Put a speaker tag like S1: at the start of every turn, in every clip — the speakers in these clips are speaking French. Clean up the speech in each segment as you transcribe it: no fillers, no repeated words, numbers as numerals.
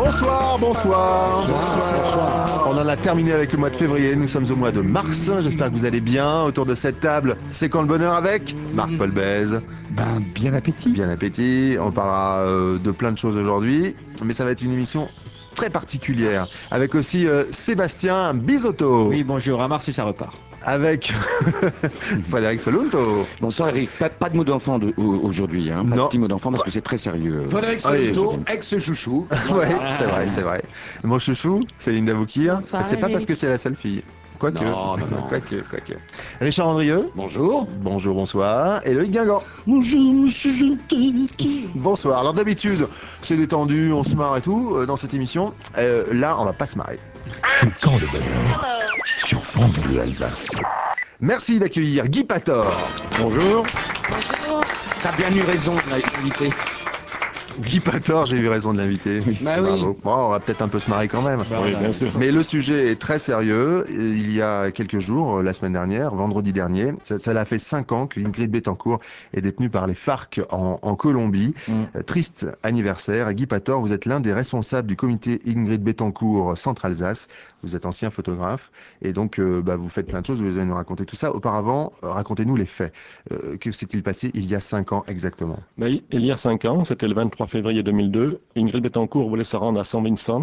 S1: Bonsoir, bonsoir.
S2: Bonsoir.
S1: On en a terminé avec le mois de février, nous sommes au mois de mars. J'espère que vous allez bien. Autour de cette table, c'est quand le bonheur avec Marc-Paul Bèze.
S2: Bien appétit.
S1: Bien appétit. On parlera de plein de choses aujourd'hui, mais ça va être une émission très particulière. Avec aussi Sébastien Bisotto.
S2: Oui, bonjour, à Mars et ça repart.
S1: Avec Frédéric Solunto.
S3: Bonsoir Eric, pas de mot d'enfant aujourd'hui, hein. Pas de
S1: Non.
S3: petit mot d'enfant parce que c'est très sérieux.
S4: Frédéric
S1: Oui.
S4: Solito, ex-chouchou.
S1: Ouais, c'est vrai, c'est vrai. Mon chouchou, Céline Davoukir.
S5: Bonsoir,
S1: C'est pas parce
S5: Eric.
S1: que c'est la seule fille. Quoique.
S4: Non.
S1: Quoique. Richard Andrieux.
S4: Bonjour.
S1: Bonjour, bonsoir. Et Loïc Guingamp.
S6: Bonjour, monsieur Gentil.
S1: Bonsoir. Alors d'habitude, c'est détendu, on se marre et tout dans cette émission. Là, on va pas se marrer.
S6: C'est quand le bonheur sur France Bleu Alsace.
S1: Merci d'accueillir Guy Pator.
S3: Bonjour.
S5: Bonjour.
S3: T'as bien eu raison de l'inviter.
S1: Guy Pator, j'ai eu raison de l'inviter.
S3: Bah oui.
S1: Bravo. Bon, on va peut-être un peu se marrer quand même.
S2: Oui, bien sûr.
S1: Mais le sujet est très sérieux. Il y a quelques jours, la semaine dernière, vendredi dernier, ça l'a fait 5 ans que Ingrid Betancourt est détenue par les FARC en Colombie. Triste anniversaire. Guy Pator, vous êtes l'un des responsables du comité Ingrid Betancourt Centre-Alsace. Vous êtes ancien photographe et donc vous faites plein de choses. Vous allez nous raconter tout ça. Auparavant, racontez-nous les faits. Que s'est-il passé il y a 5 ans exactement?
S7: Il y a 5 ans, c'était le 23 février 2002, Ingrid Betancourt voulait se rendre à Saint-Vincent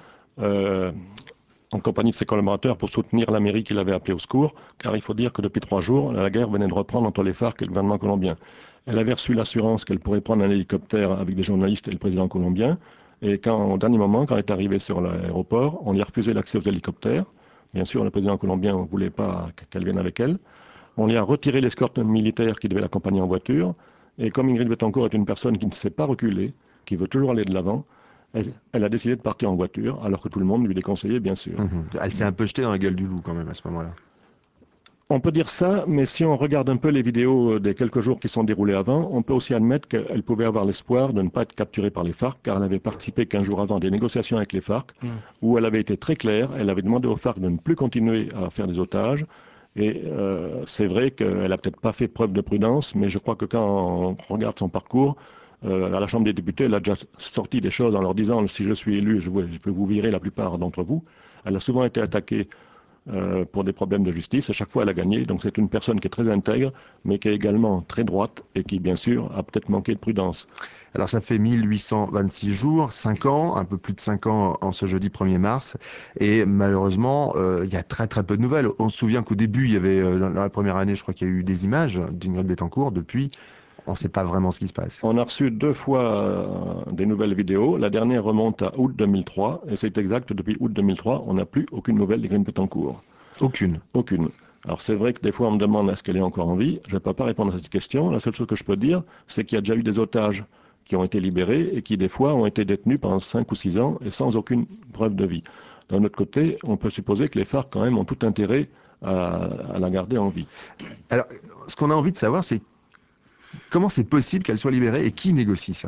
S7: en compagnie de ses collaborateurs pour soutenir la mairie qui l'avait appelée au secours, car il faut dire que depuis 3 jours, la guerre venait de reprendre entre les FARC et le gouvernement colombien. Elle avait reçu l'assurance qu'elle pourrait prendre un hélicoptère avec des journalistes et le président colombien, et au dernier moment, quand elle est arrivée sur l'aéroport, on lui a refusé l'accès aux hélicoptères. Bien sûr, le président colombien ne voulait pas qu'elle vienne avec elle. On lui a retiré l'escorte militaire qui devait l'accompagner en voiture. Et comme Ingrid Betancourt est une personne qui ne sait pas reculer, qui veut toujours aller de l'avant, elle a décidé de partir en voiture, alors que tout le monde lui déconseillait, bien sûr.
S1: Elle s'est un peu jetée dans la gueule du loup quand même à ce moment-là.
S7: On peut dire ça, mais si on regarde un peu les vidéos des quelques jours qui sont déroulés avant, on peut aussi admettre qu'elle pouvait avoir l'espoir de ne pas être capturée par les FARC, car elle avait participé 15 jours avant à des négociations avec les FARC, où elle avait été très claire, elle avait demandé aux FARC de ne plus continuer à faire des otages. Et c'est vrai qu'elle n'a peut-être pas fait preuve de prudence, mais je crois que quand on regarde son parcours, à la Chambre des députés, elle a déjà sorti des choses en leur disant « si je suis élu, je vais vous virer la plupart d'entre vous ». Elle a souvent été attaquée pour des problèmes de justice. À chaque fois, elle a gagné. Donc c'est une personne qui est très intègre, mais qui est également très droite et qui, bien sûr, a peut-être manqué de prudence.
S1: Alors ça fait 1826 jours, 5 ans, un peu plus de 5 ans en ce jeudi 1er mars. Et malheureusement, il y a très très peu de nouvelles. On se souvient qu'au début, il y avait, dans la première année, je crois qu'il y a eu des images d'Ingrid Betancourt. Depuis, on ne sait pas vraiment ce qui se passe.
S7: On a reçu 2 fois des nouvelles vidéos. La dernière remonte à août 2003. Et c'est exact, depuis août 2003, on n'a plus aucune nouvelle d'Ingrid Betancourt.
S1: Aucune.
S7: Aucune. Alors c'est vrai que des fois on me demande est-ce qu'elle est encore en vie. Je ne peux pas répondre à cette question. La seule chose que je peux dire, c'est qu'il y a déjà eu des otages qui ont été libérés et qui des fois ont été détenus pendant 5 ou 6 ans et sans aucune preuve de vie. D'un autre côté, on peut supposer que les FARC quand même ont tout intérêt à la garder en vie.
S1: Alors, ce qu'on a envie de savoir, c'est comment c'est possible qu'elle soit libérée et qui négocie ça?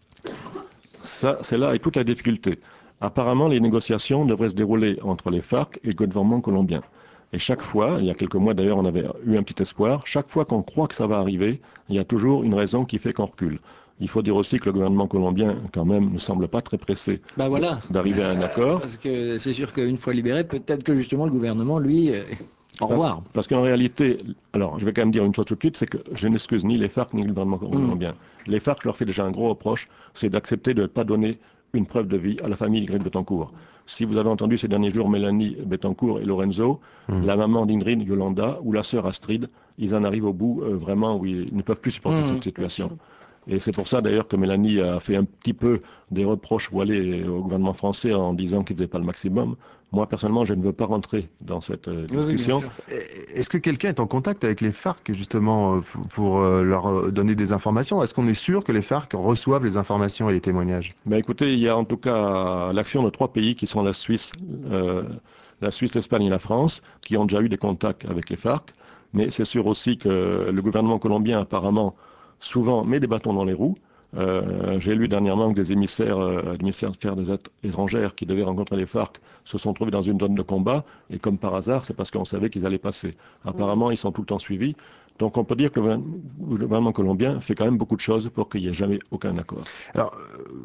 S7: Ça, c'est là et toute la difficulté. Apparemment, les négociations devraient se dérouler entre les FARC et le gouvernement colombien. Et chaque fois, il y a quelques mois d'ailleurs, on avait eu un petit espoir, chaque fois qu'on croit que ça va arriver, il y a toujours une raison qui fait qu'on recule. Il faut dire aussi que le gouvernement colombien, quand même, ne semble pas très pressé d'arriver à un accord.
S2: Parce que c'est sûr qu'une fois libéré, peut-être que justement le gouvernement, lui, au revoir.
S7: Parce qu'en réalité, alors je vais quand même dire une chose tout de suite, c'est que je n'excuse ni les FARC ni le gouvernement colombien. Les FARC, je leur fais déjà un gros reproche, c'est d'accepter de ne pas donner une preuve de vie à la famille Ingrid Betancourt. Si vous avez entendu ces derniers jours Mélanie Betancourt et Lorenzo, la maman d'Ingrid, Yolanda, ou la sœur Astrid, ils en arrivent au bout vraiment où ils ne peuvent plus supporter cette situation. Et c'est pour ça d'ailleurs que Mélanie a fait un petit peu des reproches voilés au gouvernement français en disant qu'il ne faisait pas le maximum. Moi, personnellement, je ne veux pas rentrer dans cette discussion.
S2: Oui,
S1: Est-ce que quelqu'un est en contact avec les FARC justement pour leur donner des informations? Est-ce qu'on est sûr que les FARC reçoivent les informations et les témoignages?
S7: Écoutez, il y a en tout cas l'action de 3 pays qui sont la Suisse, l'Espagne et la France, qui ont déjà eu des contacts avec les FARC. Mais c'est sûr aussi que le gouvernement colombien apparemment souvent met des bâtons dans les roues. J'ai lu dernièrement que des émissaires du ministère des Affaires étrangères qui devaient rencontrer les FARC se sont trouvés dans une zone de combat et comme par hasard, c'est parce qu'on savait qu'ils allaient passer. Apparemment, ils sont tout le temps suivis. Donc on peut dire que le gouvernement colombien fait quand même beaucoup de choses pour qu'il n'y ait jamais aucun accord.
S1: Alors,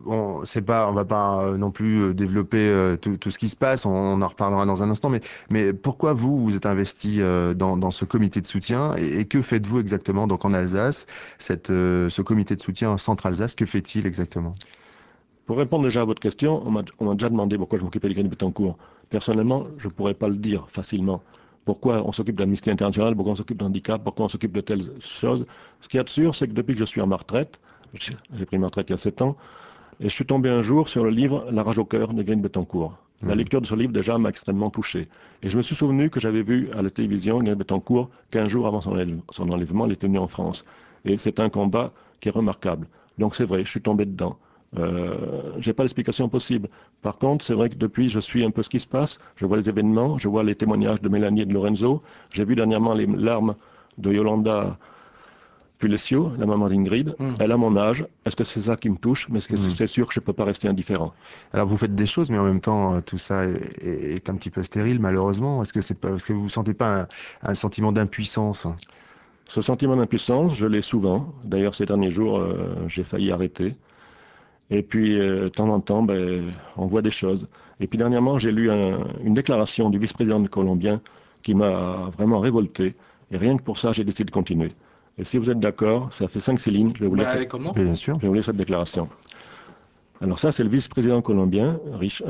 S1: on va pas non plus développer tout ce qui se passe, on en reparlera dans un instant, mais pourquoi vous êtes investi dans ce comité de soutien et que faites-vous exactement donc en Alsace, ce comité de soutien en Centre-Alsace, que fait-il exactement?
S7: Pour répondre déjà à votre question, on m'a déjà demandé pourquoi je m'occupais des Grides Betancourt. Personnellement, je ne pourrais pas le dire facilement. Pourquoi on s'occupe d'Amnesty International, pourquoi on s'occupe d'handicap, pourquoi on s'occupe de telles choses. Ce qui est sûr, c'est que depuis que je suis à ma retraite, j'ai pris ma retraite il y a 7 ans, et je suis tombé un jour sur le livre La rage au cœur de Grides Betancourt. La lecture de ce livre déjà m'a extrêmement touché. Et je me suis souvenu que j'avais vu à la télévision Grides Betancourt 15 jours avant son enlèvement, elle était venue en France. Et c'est un combat qui est remarquable. Donc c'est vrai, je suis tombé dedans. J'ai pas d'explication possible. Par contre, c'est vrai que depuis, je suis un peu ce qui se passe. Je vois les événements, je vois les témoignages de Mélanie et de Lorenzo. J'ai vu dernièrement les larmes de Yolanda Pulesio, la maman d'Ingrid. Elle a mon âge. Est-ce que c'est ça qui me touche? Mais c'est sûr que je peux pas rester indifférent.
S1: Alors vous faites des choses, mais en même temps, tout ça est un petit peu stérile, malheureusement. Est-ce que vous sentez pas un sentiment d'impuissance?
S7: Ce sentiment d'impuissance, je l'ai souvent. D'ailleurs, ces derniers jours, j'ai failli arrêter. Et puis, de temps en temps, on voit des choses. Et puis, dernièrement, j'ai lu une déclaration du vice-président colombien qui m'a vraiment révolté. Et rien que pour ça, j'ai décidé de continuer. Et si vous êtes d'accord, ça fait 5-6 lignes. Je vais vous lire
S2: Comment?
S1: Bien sûr.
S7: je vais vous lire cette déclaration. Alors ça, c'est le vice-président colombien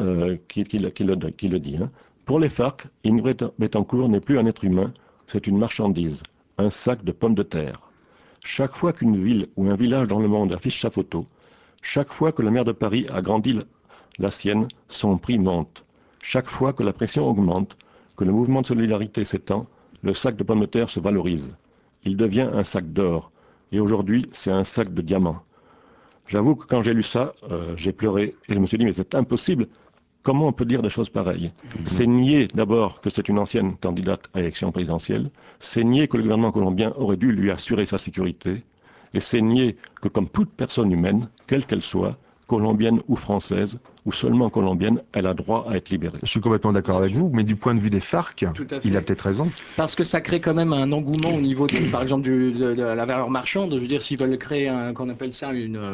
S7: qui le dit. Hein. Pour les FARC, Ingrid Betancourt n'est plus un être humain, c'est une marchandise, un sac de pommes de terre. Chaque fois qu'une ville ou un village dans le monde affiche sa photo, chaque fois que le maire de Paris agrandit la sienne, son prix monte. Chaque fois que la pression augmente, que le mouvement de solidarité s'étend, le sac de pommes de terre se valorise. Il devient un sac d'or. Et aujourd'hui, c'est un sac de diamants. J'avoue que quand j'ai lu ça, j'ai pleuré et je me suis dit, mais c'est impossible. Comment on peut dire des choses pareilles? C'est nier d'abord que c'est une ancienne candidate à l'élection présidentielle, c'est nier que le gouvernement colombien aurait dû lui assurer sa sécurité, et c'est nier que comme toute personne humaine, quelle qu'elle soit, colombienne ou française, ou seulement colombienne, elle a droit à être libérée.
S1: Je suis complètement d'accord avec vous, mais du point de vue des FARC,
S2: Tout à fait.
S1: il a peut-être raison.
S2: Parce que ça crée quand même un engouement au niveau, par exemple, de la valeur marchande. Je veux dire, s'ils veulent créer qu'on appelle ça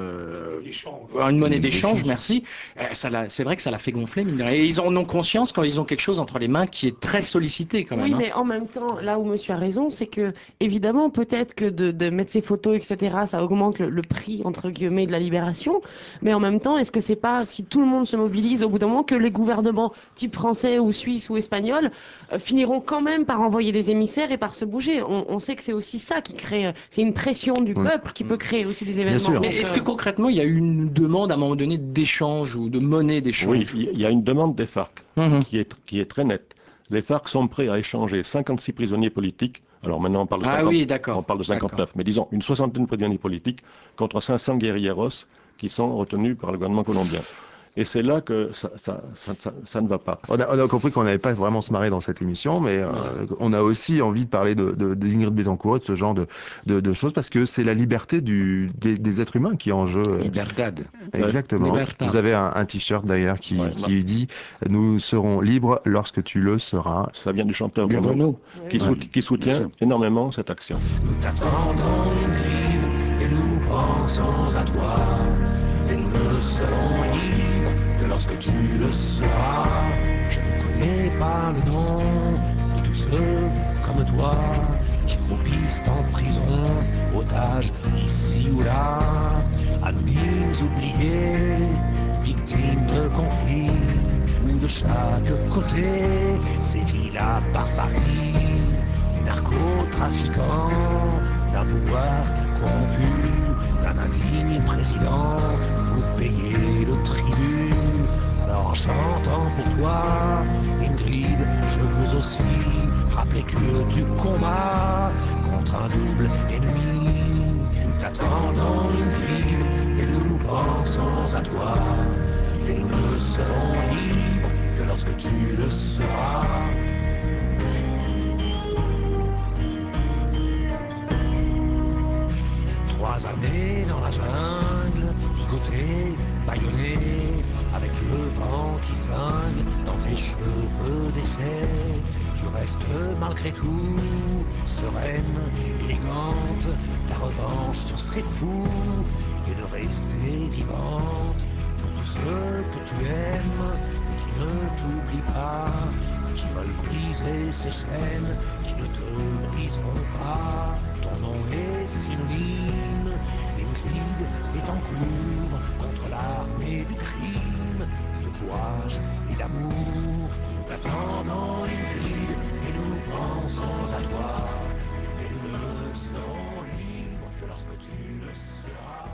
S2: une monnaie d'échange, merci. C'est vrai que ça l'a fait gonfler, mine de rien. Et ils en ont conscience quand ils ont quelque chose entre les mains qui est très sollicité quand même.
S4: Oui,
S2: Hein.
S4: mais en même temps, là où monsieur a raison, c'est que, évidemment, peut-être que de mettre ses photos, etc., ça augmente le prix, entre guillemets, de la libération. Mais en même temps, est-ce que c'est pas, si tout le monde se mobilise, au bout d'un moment, que les gouvernements, type français ou suisse ou espagnol, finiront quand même par envoyer des émissaires et par se bouger? On sait que c'est aussi ça qui crée, c'est une pression du peuple qui peut créer aussi des événements.
S1: sûr.
S2: Mais
S4: Donc,
S2: est-ce que concrètement, il y a eu une demande à un moment donné d'échange ou de monnaie d'échange?
S7: Oui, il y a une demande des FARC
S2: Mhm.
S7: qui est très nette. Les FARC sont prêts à échanger 56 prisonniers politiques. Alors maintenant, on parle de 50,
S2: oui, d'accord.
S7: on parle de 59, mais disons une soixantaine de prisonniers politiques contre 500 guerrilleros qui sont retenus par le gouvernement colombien. Et c'est là que ça ne va pas.
S1: On a compris qu'on n'avait pas vraiment se marrer dans cette émission, mais on a aussi envie de parler d'Ingrid Betancourt et de ce genre de choses, parce que c'est la liberté des êtres humains qui est en jeu.
S3: Libertad.
S1: Exactement.
S2: Libertad.
S1: Vous avez un t-shirt d'ailleurs qui
S7: Ouais,
S1: dit « Nous serons libres lorsque tu le seras ».
S7: Ça vient du chanteur
S3: Du
S7: Bruno,
S3: Renault.
S7: qui soutient énormément cette action.
S6: Nous t'attendons, Ingrid, et nous pensons à toi. Et nous ne serons libres que lorsque tu le seras. Je ne connais pas le nom de tous ceux comme toi qui croupissent en prison, otages ici ou là, anonymes oubliés, victimes de conflits, où de chaque côté sévit la barbarie. Narcotrafiquants, d'un pouvoir corrompu, d'un indigne président, vous payez le tribut. Alors en chantant pour toi, Ingrid, je veux aussi rappeler que tu combats contre un double ennemi. Nous t'attendons, Ingrid, et nous pensons à toi. Et nous ne serons libres que lorsque tu le seras. 3 années dans la jungle, picoté, bâillonné, avec le vent qui cingle dans tes cheveux défaits. Tu restes malgré tout sereine, élégante, ta revanche sur ces fous et de rester vivante pour tous ceux que tu aimes et qui ne t'oublient pas, qui veulent briser ces chaînes qui ne te briseront pas. Ton nom est synonyme, Ingrid Betancourt, contre l'armée du crime, de courage et d'amour. Nous t'attendons Ingrid et nous pensons à toi, et nous ne serons libres que lorsque tu le seras.